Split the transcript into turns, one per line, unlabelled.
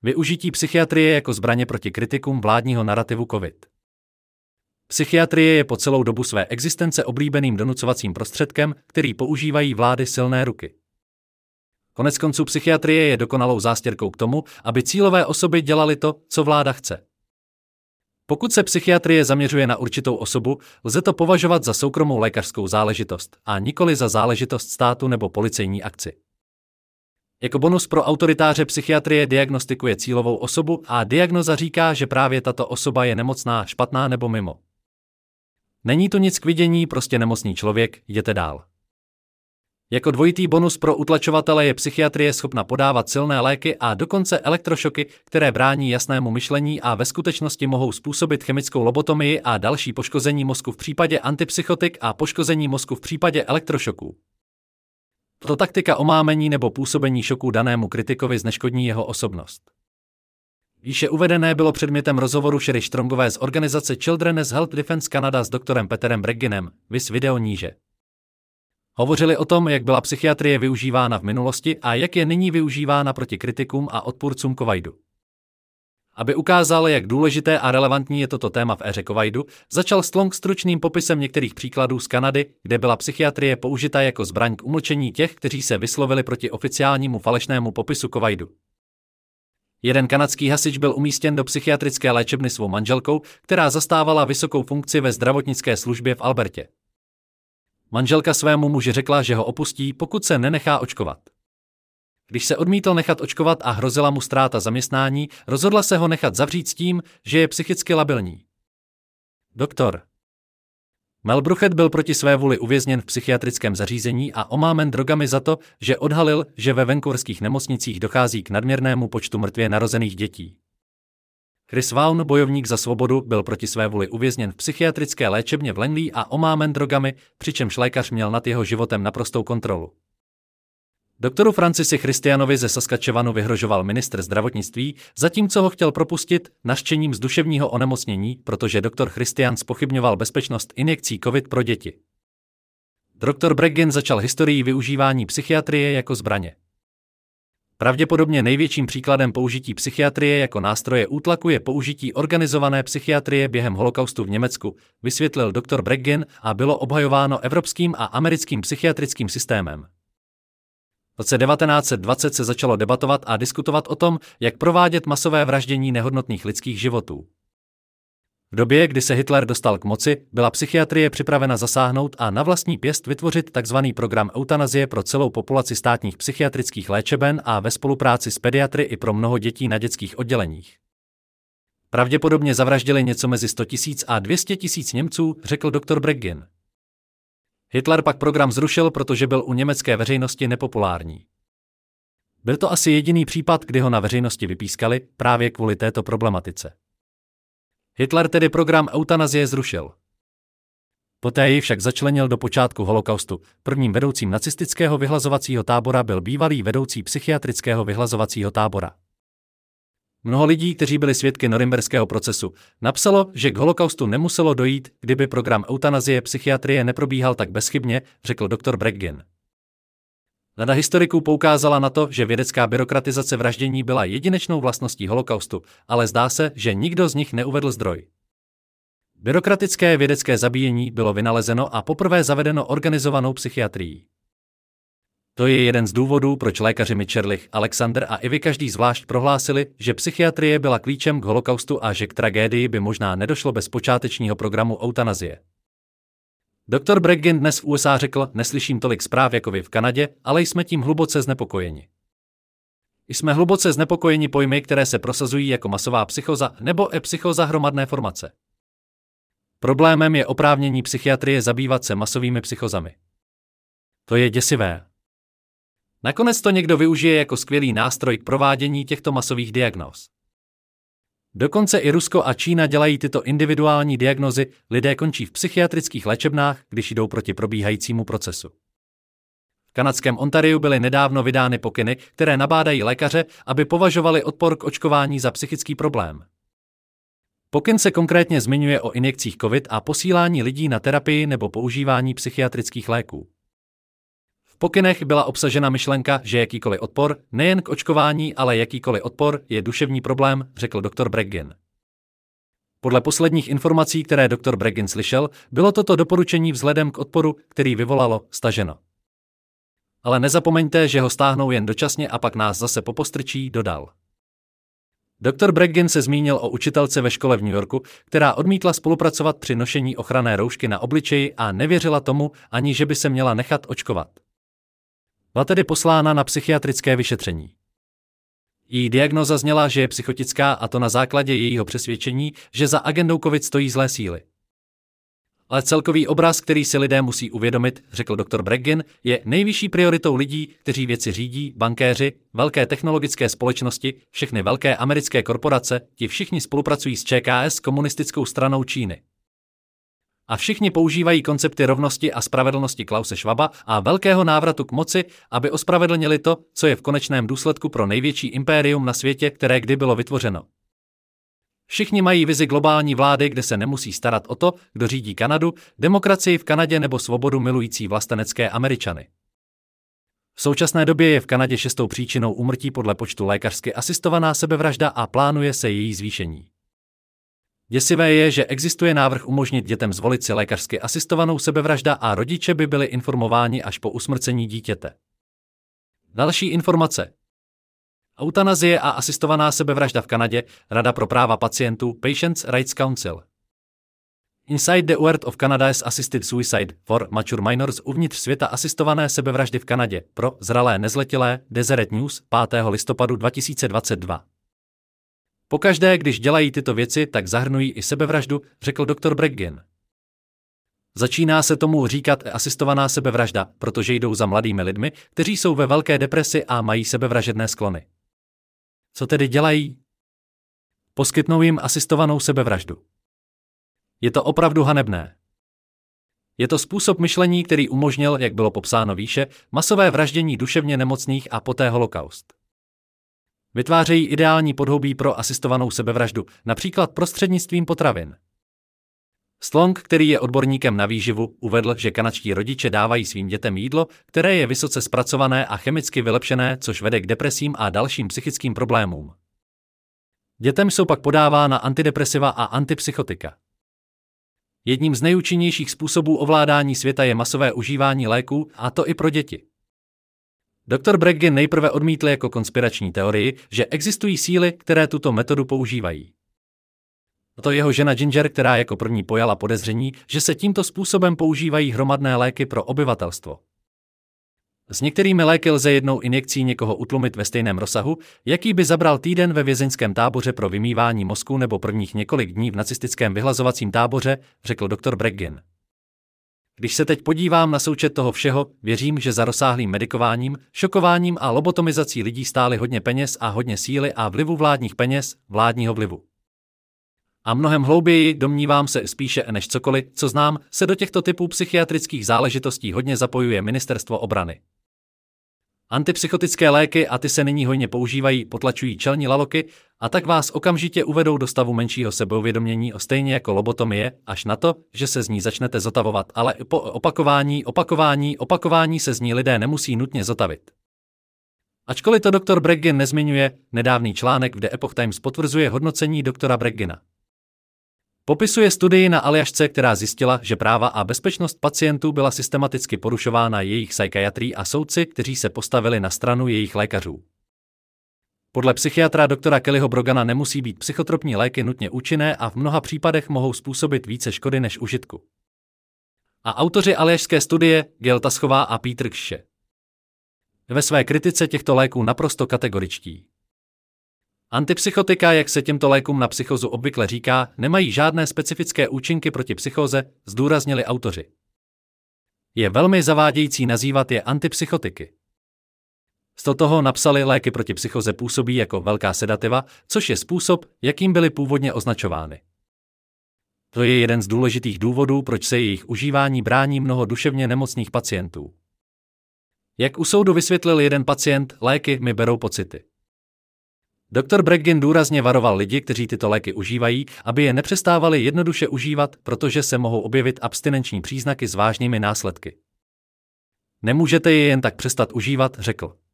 Využití psychiatrie jako zbraně proti kritikům vládního narrativu COVID. Psychiatrie je po celou dobu své existence oblíbeným donucovacím prostředkem, který používají vlády silné ruky. Koneckonců psychiatrie je dokonalou zástěrkou k tomu, aby cílové osoby dělaly to, co vláda chce. Pokud se psychiatrie zaměřuje na určitou osobu, lze to považovat za soukromou lékařskou záležitost a nikoli za záležitost státu nebo policejní akci. Jako bonus pro autoritáře psychiatrie diagnostikuje cílovou osobu a diagnoza říká, že právě tato osoba je nemocná, špatná nebo mimo. Není to nic k vidění, prostě nemocný člověk, jděte dál. Jako dvojitý bonus pro utlačovatele je psychiatrie schopna podávat silné léky a dokonce elektrošoky, které brání jasnému myšlení a ve skutečnosti mohou způsobit chemickou lobotomii a další poškození mozku v případě antipsychotik a poškození mozku v případě elektrošoků. Tato taktika omámení nebo působení šoku danému kritikovi zneškodní jeho osobnost. Výše uvedené bylo předmětem rozhovoru Sherry Strongové z organizace Children's Health Defense Canada s doktorem Peterem Bregginem, viz video níže. Hovořili o tom, jak byla psychiatrie využívána v minulosti a jak je nyní využívána proti kritikům a odpůrcům covidu. Aby ukázal, jak důležité a relevantní je toto téma v éře covidu, začal Strong stručným popisem některých příkladů z Kanady, kde byla psychiatrie použita jako zbraň k umlčení těch, kteří se vyslovili proti oficiálnímu falešnému popisu covidu. Jeden kanadský hasič byl umístěn do psychiatrické léčebny svou manželkou, která zastávala vysokou funkci ve zdravotnické službě v Albertě. Manželka svému muži řekla, že ho opustí, pokud se nenechá očkovat. Když se odmítl nechat očkovat a hrozila mu ztráta zaměstnání, rozhodla se ho nechat zavřít s tím, že je psychicky labilní. Doktor Mel Bruchet byl proti své vůli uvězněn v psychiatrickém zařízení a omámen drogami za to, že odhalil, že ve vancouverských nemocnicích dochází k nadměrnému počtu mrtvě narozených dětí. Chris Vaughn, bojovník za svobodu, byl proti své vůli uvězněn v psychiatrické léčebně v Langley a omámen drogami, přičemž lékař měl nad jeho životem naprostou kontrolu. Doktoru Francisi Christianovi ze Saskatchewanu vyhrožoval ministr zdravotnictví, zatímco ho chtěl propustit nařčením z duševního onemocnění, protože doktor Christian zpochybňoval bezpečnost injekcí COVID pro děti. Doktor Breggin začal historii využívání psychiatrie jako zbraně. Pravděpodobně největším příkladem použití psychiatrie jako nástroje útlaku je použití organizované psychiatrie během holokaustu v Německu, vysvětlil doktor Breggin a bylo obhajováno evropským a americkým psychiatrickým systémem. V roce 1920 se začalo debatovat a diskutovat o tom, jak provádět masové vraždění nehodnotných lidských životů. V době, kdy se Hitler dostal k moci, byla psychiatrie připravena zasáhnout a na vlastní pěst vytvořit tzv. Program eutanazie pro celou populaci státních psychiatrických léčeben a ve spolupráci s pediatry i pro mnoho dětí na dětských odděleních. Pravděpodobně zavraždili něco mezi 100 000 a 200 000 Němců, řekl doktor Breggin. Hitler pak program zrušil, protože byl u německé veřejnosti nepopulární. Byl to asi jediný případ, kdy ho na veřejnosti vypískali, právě kvůli této problematice. Hitler tedy program eutanazie zrušil. Poté ji však začlenil do počátku holokaustu. Prvním vedoucím nacistického vyhlazovacího tábora byl bývalý vedoucí psychiatrického vyhlazovacího tábora. Mnoho lidí, kteří byli svědky norimberského procesu, napsalo, že k holokaustu nemuselo dojít, kdyby program eutanazie psychiatrie neprobíhal tak bezchybně, řekl doktor Breggin. Řada historiků poukázala na to, že vědecká byrokratizace vraždění byla jedinečnou vlastností holokaustu, ale zdá se, že nikdo z nich neuvedl zdroj. Byrokratické vědecké zabíjení bylo vynalezeno a poprvé zavedeno organizovanou psychiatrií. To je jeden z důvodů, proč lékaři Mitscherlich, Alexander a Ivy každý zvlášť prohlásili, že psychiatrie byla klíčem k holokaustu a že k tragédii by možná nedošlo bez počátečního programu eutanazie. Doktor Breggin dnes v USA řekl, neslyším tolik zpráv jako vy v Kanadě, ale jsme tím hluboce znepokojeni. Jsme hluboce znepokojeni pojmy, které se prosazují jako masová psychoza nebo psychoza hromadné formace. Problémem je oprávnění psychiatrie zabývat se masovými psychozami. To je děsivé. Nakonec to někdo využije jako skvělý nástroj k provádění těchto masových diagnóz. Dokonce i Rusko a Čína dělají tyto individuální diagnózy, lidé končí v psychiatrických léčebnách, když jdou proti probíhajícímu procesu. V kanadském Ontariu byly nedávno vydány pokyny, které nabádají lékaře, aby považovali odpor k očkování za psychický problém. Pokyn se konkrétně zmiňuje o injekcích COVID a posílání lidí na terapii nebo používání psychiatrických léků. V pokynech byla obsažena myšlenka, že jakýkoliv odpor, nejen k očkování, ale jakýkoliv odpor, je duševní problém, řekl dr. Breggin. Podle posledních informací, které dr. Breggin slyšel, bylo toto doporučení vzhledem k odporu, který vyvolalo, staženo. Ale nezapomeňte, že ho stáhnou jen dočasně a pak nás zase popostrčí, dodal. Dr. Breggin se zmínil o učitelce ve škole v New Yorku, která odmítla spolupracovat při nošení ochranné roušky na obličeji a nevěřila tomu, ani že by se měla nechat očkovat. Byla tedy poslána na psychiatrické vyšetření. Její diagnóza zněla, že je psychotická, a to na základě jejího přesvědčení, že za agendou COVID stojí zlé síly. Ale celkový obraz, který si lidé musí uvědomit, řekl dr. Breggin, je nejvyšší prioritou lidí, kteří věci řídí, bankéři, velké technologické společnosti, všechny velké americké korporace, ti všichni spolupracují s ČKS, komunistickou stranou Číny. A všichni používají koncepty rovnosti a spravedlnosti Klause Schwaba a velkého návratu k moci, aby ospravedlnili to, co je v konečném důsledku pro největší impérium na světě, které kdy bylo vytvořeno. Všichni mají vizi globální vlády, kde se nemusí starat o to, kdo řídí Kanadu, demokracii v Kanadě nebo svobodu milující vlastenecké Američany. V současné době je v Kanadě 6. příčinou úmrtí podle počtu lékařsky asistovaná sebevražda a plánuje se její zvýšení. Děsivé je, že existuje návrh umožnit dětem zvolit si lékařsky asistovanou sebevražda a rodiče by byli informováni až po usmrcení dítěte. Další informace. Eutanazie a asistovaná sebevražda v Kanadě, Rada pro práva pacientů, Patients' Rights Council. Inside the World of Canada's Assisted Suicide for Mature Minors uvnitř světa asistované sebevraždy v Kanadě pro zralé nezletilé, Deseret News, 5. listopadu 2022. Pokaždé, když dělají tyto věci, tak zahrnují i sebevraždu, řekl dr. Breggin. Začíná se tomu říkat asistovaná sebevražda, protože jdou za mladými lidmi, kteří jsou ve velké depresi a mají sebevražedné sklony. Co tedy dělají? Poskytnou jim asistovanou sebevraždu. Je to opravdu hanebné. Je to způsob myšlení, který umožnil, jak bylo popsáno výše, masové vraždění duševně nemocných a poté holokaust. Vytvářejí ideální podhoubí pro asistovanou sebevraždu, například prostřednictvím potravin. Strong, který je odborníkem na výživu, uvedl, že kanadští rodiče dávají svým dětem jídlo, které je vysoce zpracované a chemicky vylepšené, což vede k depresím a dalším psychickým problémům. Dětem jsou pak podávána antidepresiva a antipsychotika. Jedním z nejúčinnějších způsobů ovládání světa je masové užívání léků, a to i pro děti. Dr. Breggin nejprve odmítl jako konspirační teorii, že existují síly, které tuto metodu používají. To jeho žena Ginger, která jako první pojala podezření, že se tímto způsobem používají hromadné léky pro obyvatelstvo. S některými léky lze jednou injekcí někoho utlumit ve stejném rozsahu, jaký by zabral týden ve vězeňském táboře pro vymývání mozku nebo prvních několik dní v nacistickém vyhlazovacím táboře, řekl dr. Breggin. Když se teď podívám na součet toho všeho, věřím, že za rozsáhlým medikováním, šokováním a lobotomizací lidí stály hodně peněz a hodně síly a vlivu vládních peněz, vládního vlivu. A mnohem hlouběji, domnívám se spíše než cokoliv, co znám, se do těchto typů psychiatrických záležitostí hodně zapojuje ministerstvo obrany. Antipsychotické léky a ty se nyní hojně používají, potlačují čelní laloky a tak vás okamžitě uvedou do stavu menšího sebeuvědomění, stejně jako lobotomie, až na to, že se z ní začnete zotavovat, ale po opakování se z ní lidé nemusí nutně zotavit. Ačkoliv to dr. Breggin nezmiňuje, nedávný článek v The Epoch Times potvrzuje hodnocení doktora Breggina. Popisuje studii na Aljašce, která zjistila, že práva a bezpečnost pacientů byla systematicky porušována jejich psychiatrií a soudci, kteří se postavili na stranu jejich lékařů. Podle psychiatra doktora Kellyho Brogana nemusí být psychotropní léky nutně účinné a v mnoha případech mohou způsobit více škody než užitku. A autoři aljašské studie, Gail Taschová a Peter Kše, ve své kritice těchto léků naprosto kategoričtí. Antipsychotika, jak se těmto lékům na psychózu obvykle říká, nemají žádné specifické účinky proti psychóze, zdůraznili autoři. Je velmi zavádějící nazývat je antipsychotiky. Z toho napsali, léky proti psychóze působí jako velká sedativa, což je způsob, jakým byly původně označovány. To je jeden z důležitých důvodů, proč se jejich užívání brání mnoho duševně nemocných pacientů. Jak u soudu vysvětlil jeden pacient, léky mi berou pocity. Dr. Breggin důrazně varoval lidi, kteří tyto léky užívají, aby je nepřestávali jednoduše užívat, protože se mohou objevit abstinenční příznaky s vážnými následky. Nemůžete je jen tak přestat užívat, řekl.